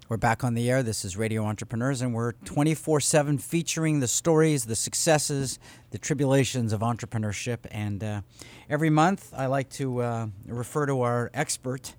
We're back on the air. This is Radio Entrepreneurs, and we're 24/7 featuring the stories, the successes, the tribulations of entrepreneurship. And every month, I like to refer to our expert,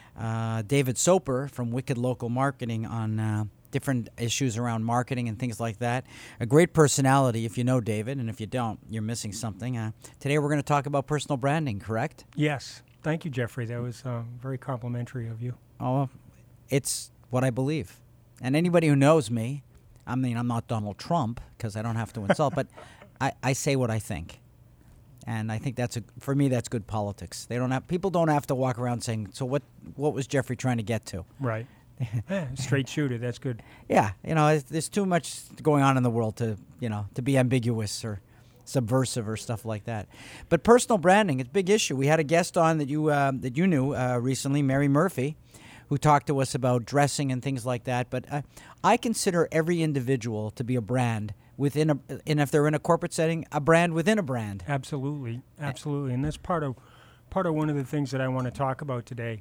David Soper from Wicked Local Marketing, on different issues around marketing and things like that. A great personality, if you know David, and if you don't, you're missing something. Today, we're going to talk about personal branding, correct? Yes. Thank you, Jeffrey. That was very complimentary of you. Oh, it's what I believe. And anybody who knows me, I mean, I'm not Donald Trump because I don't have to insult, but I say what I think. And I think for me, that's good politics. People don't have to walk around saying, so what was Jeffrey trying to get to? Right. Straight shooter. That's good. Yeah. There's too much going on in the world to be ambiguous or subversive or stuff like that. But personal branding, it's a big issue. We had a guest on that you knew recently, Mary Murphy, who talked to us about dressing and things like that. But I consider every individual to be a brand and if they're in a corporate setting, a brand within a brand. Absolutely, absolutely, and that's part of one of the things that I want to talk about today.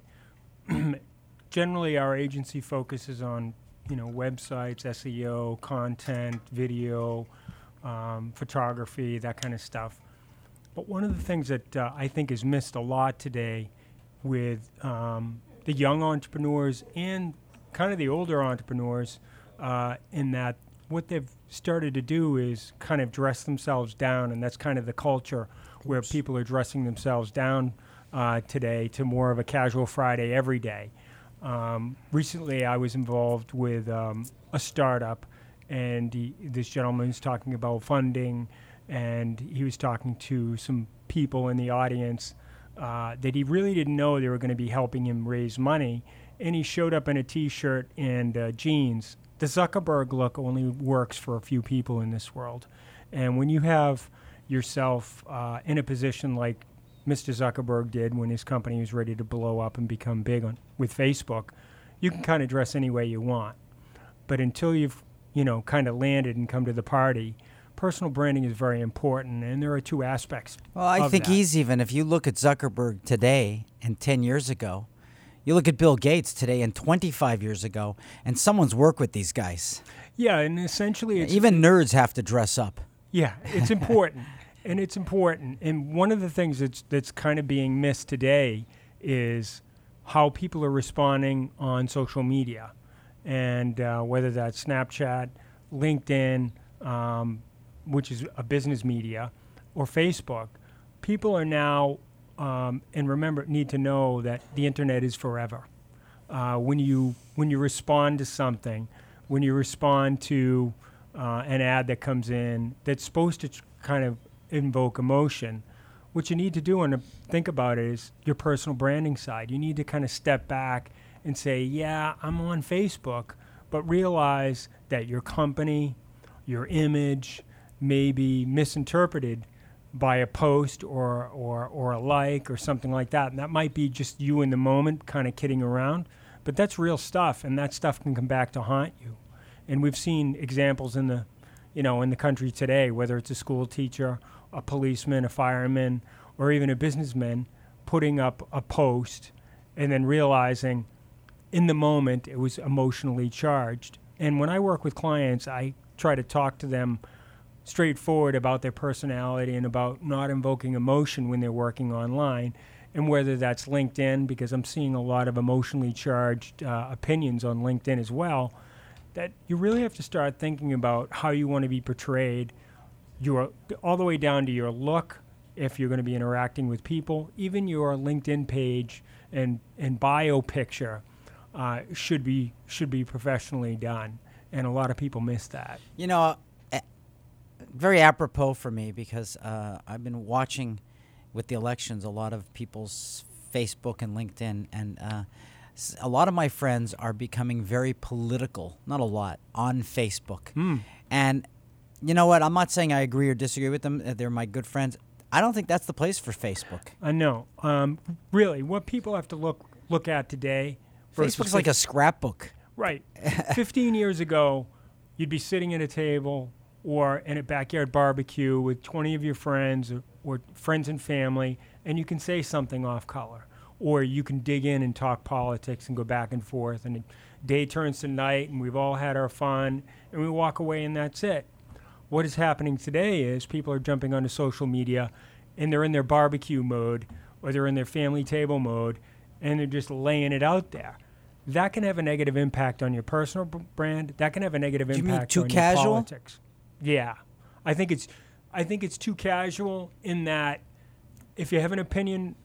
Generally, our agency focuses on websites, SEO, content, video, photography, that kind of stuff. But one of the things that I think is missed a lot today with the young entrepreneurs and kind of the older entrepreneurs, in that what they've started to do is kind of dress themselves down, and that's kind of the culture where people are dressing themselves down today to more of a casual Friday every day. Recently, I was involved with a startup, and this gentleman was talking about funding, and he was talking to some people in the audience that he really didn't know they were going to be helping him raise money, and he showed up in a T-shirt and jeans. The Zuckerberg look only works for a few people in this world, and when you have yourself in a position like Mr. Zuckerberg did when his company was ready to blow up and become big with Facebook, you can kind of dress any way you want. But until you've kind of landed and come to the party, personal branding is very important, and there are two aspects. Well, I think if you look at Zuckerberg today and 10 years ago, you look at Bill Gates today and 25 years ago, and someone's worked with these guys. Yeah, and essentially even nerds have to dress up. Yeah, it's important, and it's important. And one of the things that's kind of being missed today is how people are responding on social media, and whether that's Snapchat, LinkedIn, which is a business media, or Facebook. People are now, and remember, need to know that the internet is forever. When you respond to something, when you respond to an ad that comes in that's supposed to kind of invoke emotion, what you need to do and think about it is your personal branding side. You need to kind of step back and say, yeah, I'm on Facebook, but realize that your company, your image may be misinterpreted by a post or a like or something like that. And that might be just you in the moment kind of kidding around, but that's real stuff, and that stuff can come back to haunt you. And we've seen examples in the country today, whether it's a school teacher, a policeman, a fireman, or even a businessman putting up a post and then realizing in the moment it was emotionally charged. And when I work with clients, I try to talk to them straightforward about their personality and about not invoking emotion when they're working online, and whether that's LinkedIn, because I'm seeing a lot of emotionally charged opinions on LinkedIn as well, that you really have to start thinking about how you want to be portrayed, all the way down to your look, if you're going to be interacting with people. Even your LinkedIn page and bio picture should be professionally done, and a lot of people miss that. Very apropos for me, because I've been watching with the elections a lot of people's Facebook and LinkedIn, and a lot of my friends are becoming very political, not a lot, on Facebook. And you know what? I'm not saying I agree or disagree with them. They're my good friends. I don't think that's the place for Facebook. I know. Really, what people have to look at today. Facebook's like a scrapbook. Right. 15 years ago, you'd be sitting at a table or in a backyard barbecue with 20 of your friends or friends and family, and you can say something off color. or you can dig in and talk politics and go back and forth, and the day turns to night, and we've all had our fun, and we walk away, and that's it. What is happening today is people are jumping onto social media, and they're in their barbecue mode, or they're in their family table mode, and they're just laying it out there. That can have a negative impact on your personal brand. That can have a negative impact on your politics. Yeah, I think it's too casual in that if you have an opinion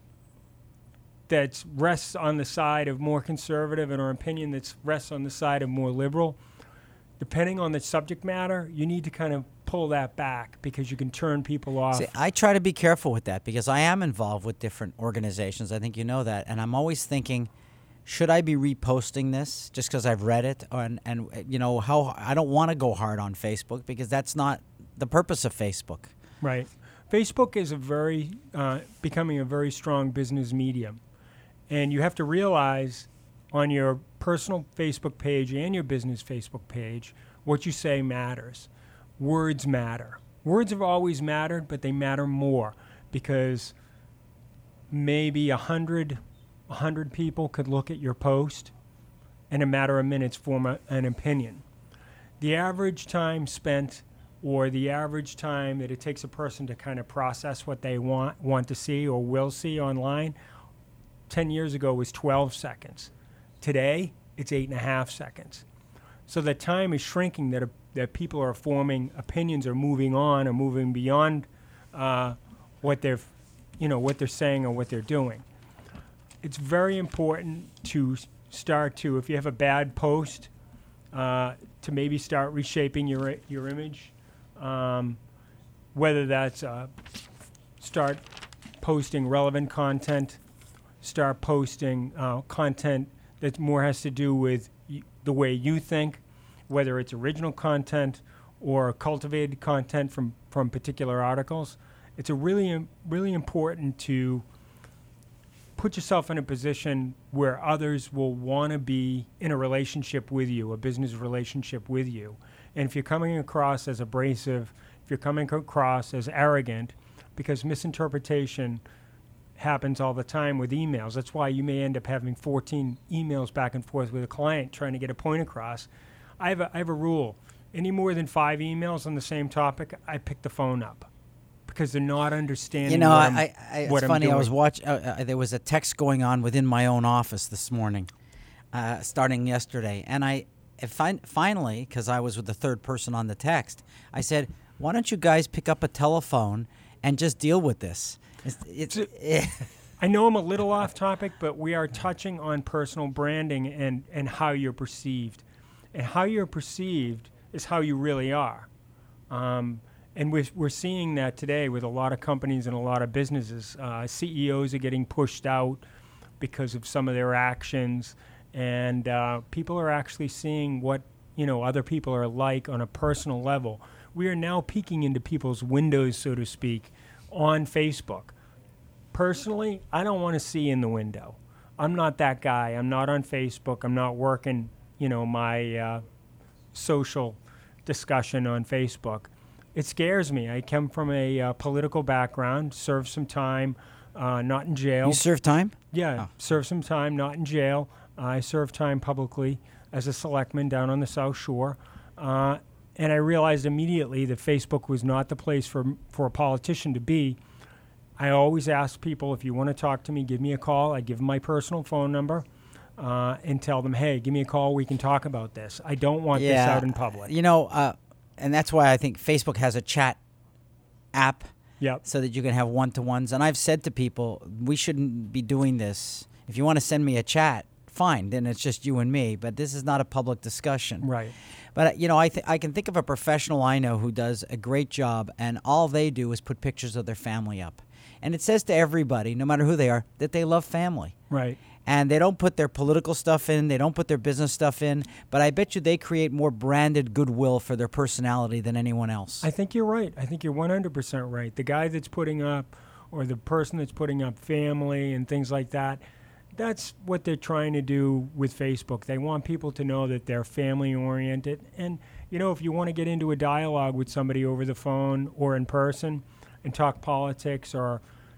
that rests on the side of more conservative and an opinion that rests on the side of more liberal, depending on the subject matter, you need to kind of pull that back because you can turn people off. See, I try to be careful with that because I am involved with different organizations. I think you know that. And I'm always thinking, should I be reposting this just because I've read it? And how I don't want to go hard on Facebook because that's not the purpose of Facebook. Right. Facebook is becoming a very strong business medium. And you have to realize on your personal Facebook page and your business Facebook page, what you say matters. Words matter. Words have always mattered, but they matter more because maybe 100 people could look at your post and in a matter of minutes form an opinion. The average time spent or the average time that it takes a person to kind of process what they want to see or will see online 10 years ago was 12 seconds. Today, it's 8.5 seconds. So the time is shrinking that people are forming opinions or moving on or moving beyond what they're saying or what they're doing. It's very important to start to, if you have a bad post, to maybe start reshaping your image. Whether that's start posting relevant content, start posting content that more has to do with the way you think, whether it's original content or cultivated content from particular articles. It's really important to put yourself in a position where others will want to be in a relationship with you, a business relationship with you. And if you're coming across as abrasive, if you're coming across as arrogant, because misinterpretation happens all the time with emails. That's why you may end up having 14 emails back and forth with a client trying to get a point across. I have a rule. Any more than 5 emails on the same topic, I pick the phone up because they're not understanding it's what I'm funny. doing. I was watching. There was a text going on within my own office this morning, starting yesterday, and I finally, because I was with the third person on the text, I said, "Why don't you guys pick up a telephone and just deal with this?" I know I'm a little off topic, but we are touching on personal branding and how you're perceived. And how you're perceived is how you really are. And we're seeing that today with a lot of companies and a lot of businesses. CEOs are getting pushed out because of some of their actions. And people are actually seeing what other people are like on a personal level. We are now peeking into people's windows, so to speak, on Facebook. Personally, I don't want to see in the window. I'm not that guy. I'm not on Facebook. I'm not working, my social discussion on Facebook. It scares me. I come from a political background, served some time, not in jail. You served time? Yeah, served some time, not in jail. I served time publicly as a selectman down on the South Shore. And I realized immediately that Facebook was not the place for a politician to be. I always ask people, if you want to talk to me, give me a call. I give them my personal phone number and tell them, hey, give me a call. We can talk about this. I don't want this out in public. And that's why I think Facebook has a chat app Yep. so that you can have one-to-ones. And I've said to people, we shouldn't be doing this. If you want to send me a chat, fine, then it's just you and me. But this is not a public discussion. Right. But, I can think of a professional I know who does a great job, and all they do is put pictures of their family up. And it says to everybody, no matter who they are, that they love family. Right. And they don't put their political stuff in. They don't put their business stuff in. But I bet you they create more branded goodwill for their personality than anyone else. I think you're right. I think you're 100% right. The guy that's putting up, or the person that's putting up family and things like that, that's what they're trying to do with Facebook. They want people to know that they're family-oriented. And, if you want to get into a dialogue with somebody over the phone or in person and talk politics or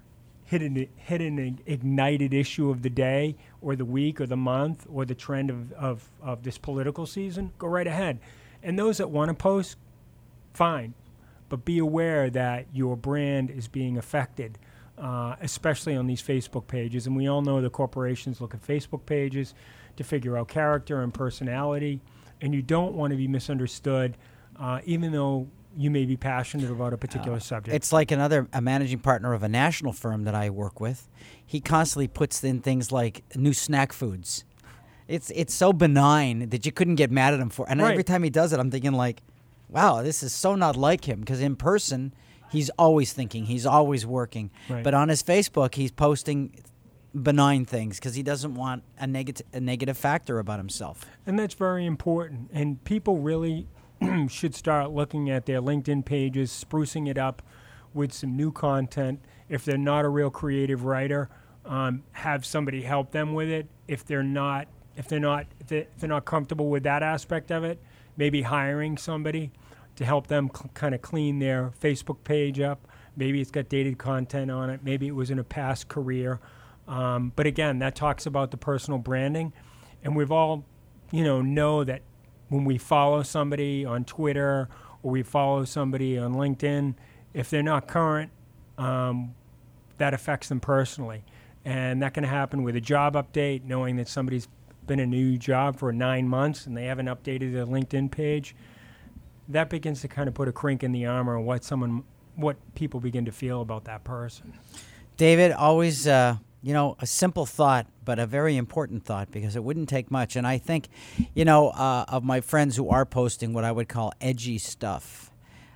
hit an ignited issue of the day or the week or the month or the trend of this political season, go right ahead. And those that want to post, fine. But be aware that your brand is being affected, especially on these Facebook pages. And we all know the corporations look at Facebook pages to figure out character and personality. And you don't want to be misunderstood, even though you may be passionate about a particular subject. It's like a managing partner of a national firm that I work with. He constantly puts in things like new snack foods. It's so benign that you couldn't get mad at him for. And Right. every time he does it, I'm thinking like, wow, this is so not like him. Because in person, he's always thinking, he's always working. Right. But on his Facebook, he's posting benign things because he doesn't want a negative factor about himself. And that's very important. And people really should start looking at their LinkedIn pages, sprucing it up with some new content. If they're not a real creative writer, have somebody help them with it. If they're not comfortable with that aspect of it, maybe hiring somebody to help them kind of clean their Facebook page up. Maybe it's got dated content on it. Maybe it was in a past career. But again, that talks about the personal branding. And we've all, know that when we follow somebody on Twitter or we follow somebody on LinkedIn, if they're not current, that affects them personally. And that can happen with a job update, knowing that somebody's been in a new job for 9 months and they haven't updated their LinkedIn page. That begins to kind of put a crink in the armor on what people begin to feel about that person. David, always, a simple thought, but a very important thought because it wouldn't take much. And I think, of my friends who are posting what I would call edgy stuff,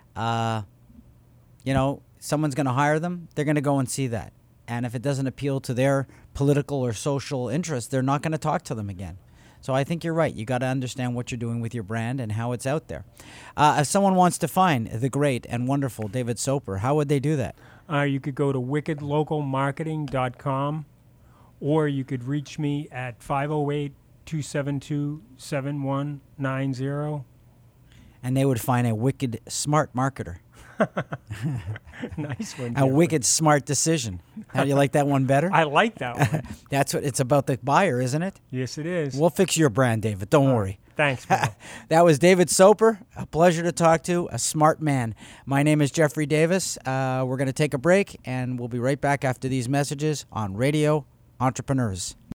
someone's going to hire them, they're going to go and see that. And if it doesn't appeal to their political or social interests, they're not going to talk to them again. So I think you're right. You got to understand what you're doing with your brand and how it's out there. If someone wants to find the great and wonderful David Soper, how would they do that? You could go to wickedlocalmarketing.com, or you could reach me at 508-272-7190. And they would find a wicked smart marketer. Nice one. A Jeffrey. wicked smart decision. How do you like that one better? I like that one. That's what it's about, the buyer, isn't it? Yes, it is. We'll fix your brand, David. Don't worry. Thanks, Bill. That was David Soper. A pleasure to talk to, a smart man. My name is Jeffrey Davis. We're going to take a break, and we'll be right back after these messages on Radio Entrepreneurs.